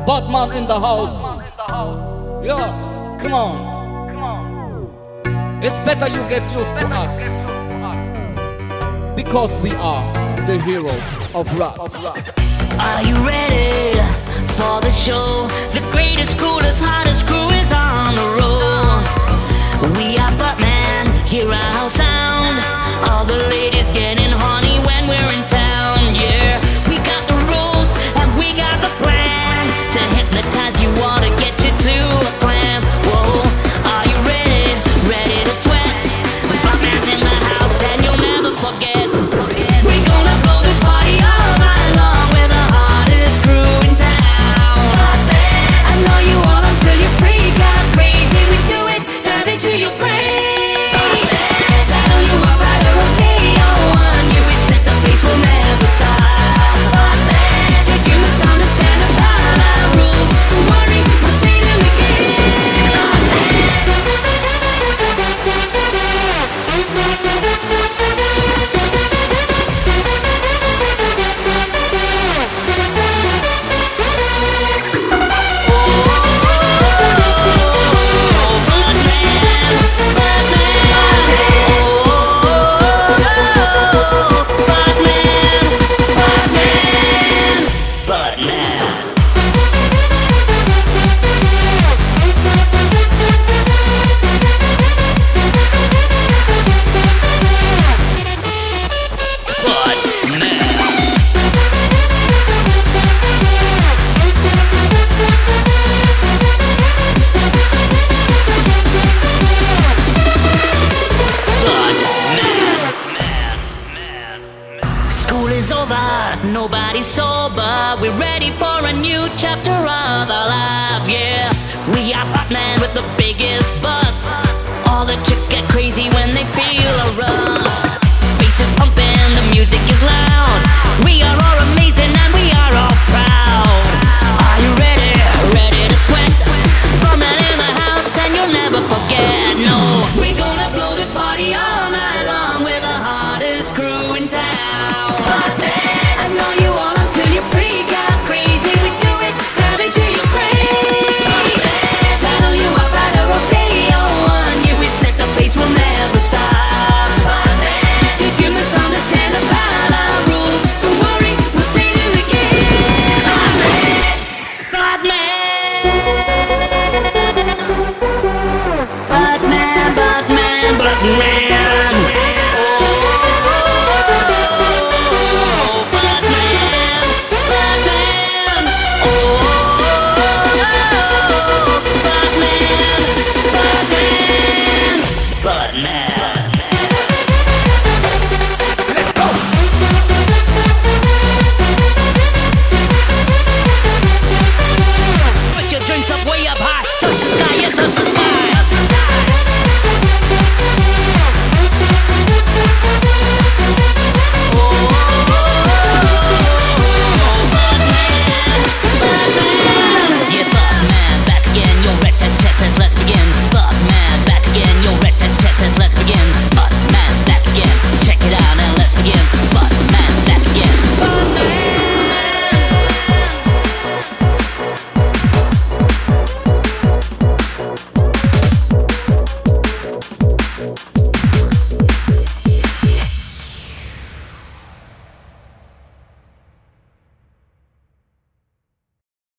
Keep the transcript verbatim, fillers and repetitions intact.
Batman in the house. Yeah, come on. It's better you get used to us, because we are the heroes of Rust. Are you ready for the show? The greatest, coolest, hottest crew is on the road. We are Batman, hear our sound. All the ladies getting horny when we're in town. Yeah, we got the rules and we got the plan to hypnotize you all, to get you to a clam. Whoa, are you ready? Ready to sweat? Batman's in the house and you'll never forget. We're gonna blow this party all night long with the hottest crew in town. I know you all until you freak out crazy. We do it, dive into your brain. Saddle you up right around day one. You will set the pace, will never stop. Did you misunderstand about our rules? Don't worry, we'll say them again. School is over, nobody's sober. We're ready for a new chapter of our life, yeah. We are Batman with the biggest bus. All the chicks get crazy when they feel a rush. Bass is pumping, the music is loud. We are all amazing and we are all proud. Are you ready? Ready to sweat? Batman in the house and you'll never forget, no. We're gonna blow this party all night long with the hottest crew in town. I know you all until you freak out crazy. We do it, dive into your brain. Saddle you up right around day one. You will set the pace, will never stop. Did you misunderstand about our rules? Don't worry, we'll say them again. Batman, Batman, Batman, Batman. Batman.